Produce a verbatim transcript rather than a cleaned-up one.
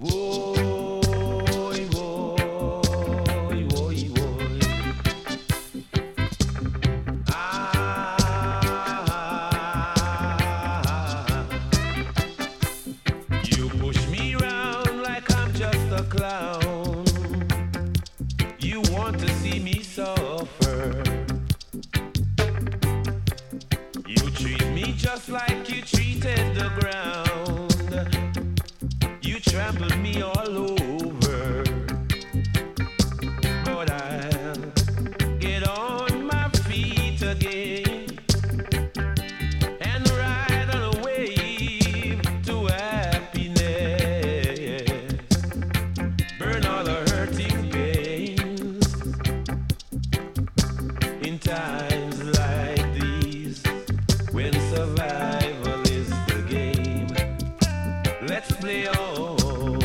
Woy, woy, woy, woy. Ah, you push me round like I'm just a clown. You want to see me suffer. You treat me just like you treated the ground. You trampled me all over. But I'll get on my feet again and ride on a wave to happiness. Burn all the hurting pains in times like these when survival is the game. Let's play on.